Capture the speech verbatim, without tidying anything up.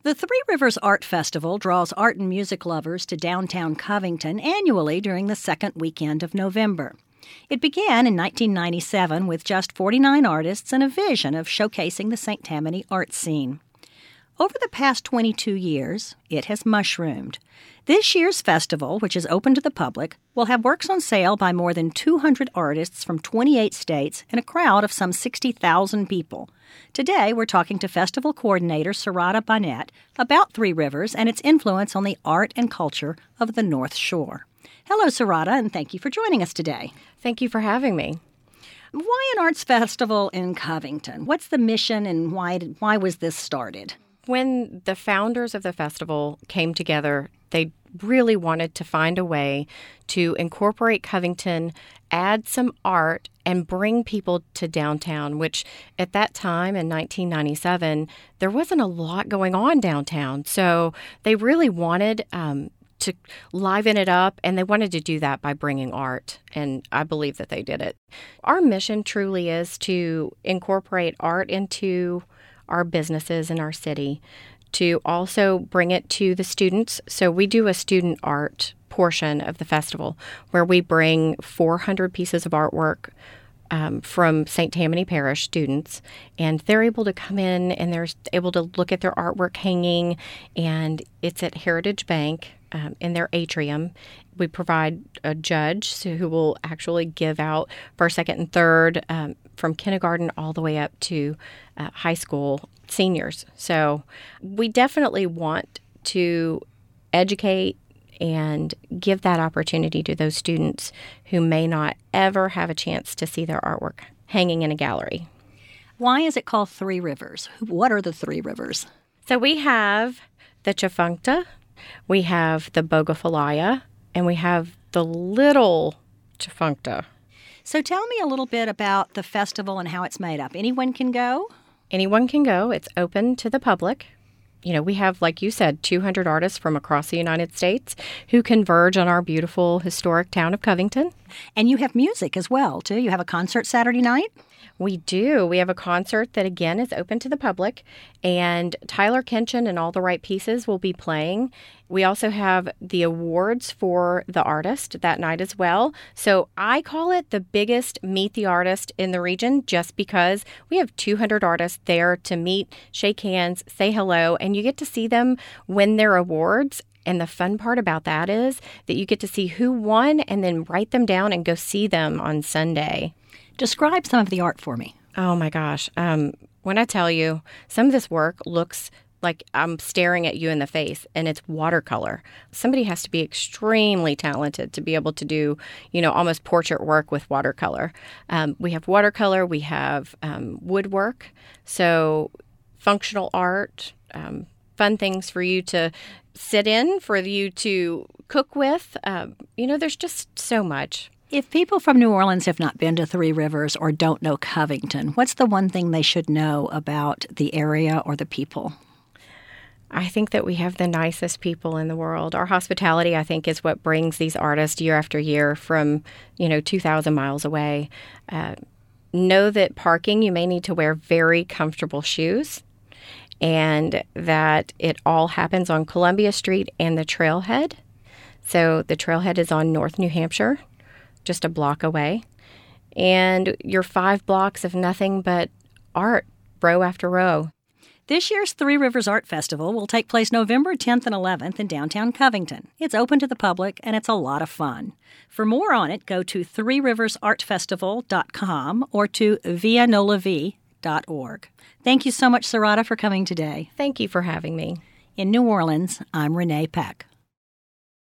The Three Rivers Art Festival draws art and music lovers to downtown Covington annually during the second weekend of November. It began in nineteen ninety-seven with just forty-nine artists and a vision of showcasing the Saint Tammany art scene. Over the past twenty-two years, it has mushroomed. This year's festival, which is open to the public, will have works on sale by more than two hundred artists from twenty-eight states and a crowd of some sixty thousand people. Today, we're talking to festival coordinator Sarada Bonnet about Three Rivers and its influence on the art and culture of the North Shore. Hello, Sarada, and thank you for joining us today. Thank you for having me. Why an arts festival in Covington? What's the mission and why did, why was this started? When the founders of the festival came together, they really wanted to find a way to incorporate Covington, add some art, and bring people to downtown, which at that time in nineteen ninety-seven, there wasn't a lot going on downtown. So they really wanted um, to liven it up, and they wanted to do that by bringing art, and I believe that they did it. Our mission truly is to incorporate art into our businesses in our city, to also bring it to the students. So we do a student art portion of the festival where we bring four hundred pieces of artwork um, from Saint Tammany Parish students, and they're able to come in and they're able to look at their artwork hanging, and it's at Heritage Bank um, in their atrium. We provide a judge who will actually give out first, second, and third um, from kindergarten all the way up to uh, high school seniors. So we definitely want to educate and give that opportunity to those students who may not ever have a chance to see their artwork hanging in a gallery. Why is it called Three Rivers? What are the Three Rivers? So we have the Tchefuncte, we have the Bogophalaya, and we have the Little Tchefuncte. So tell me a little bit about the festival and how it's made up. Anyone can go? Anyone can go. It's open to the public. You know, we have, like you said, two hundred artists from across the United States who converge on our beautiful historic town of Covington. And you have music as well, too. You have a concert Saturday night? We do. We have a concert that, again, is open to the public, and Tyler Kinchin and All the Right Pieces will be playing. We also have the awards for the artist that night as well. So I call it the biggest Meet the Artist in the region just because we have two hundred artists there to meet, shake hands, say hello, and you get to see them win their awards. And the fun part about that is that you get to see who won and then write them down and go see them on Sunday. Describe some of the art for me. Oh, my gosh. Um, when I tell you, some of this work looks like I'm staring at you in the face, and it's watercolor. Somebody has to be extremely talented to be able to do, you know, almost portrait work with watercolor. Um, we have watercolor. We have um, woodwork. So functional art, um, fun things for you to sit in, for you to cook with. Um, you know, there's just so much. If people from New Orleans have not been to Three Rivers or don't know Covington, what's the one thing they should know about the area or the people? I think that we have the nicest people in the world. Our hospitality, I think, is what brings these artists year after year from, you know, two thousand miles away. Uh, know that parking, you may need to wear very comfortable shoes, and that it all happens on Columbia Street and the Trailhead. So the Trailhead is on North New Hampshire, just a block away. And you're five blocks of nothing but art, row after row. This year's Three Rivers Art Festival will take place November tenth and eleventh in downtown Covington. It's open to the public, and it's a lot of fun. For more on it, go to three rivers art festival dot com or to via nola v dot org. Thank you so much, Sarada, for coming today. Thank you for having me. In New Orleans, I'm Renee Peck.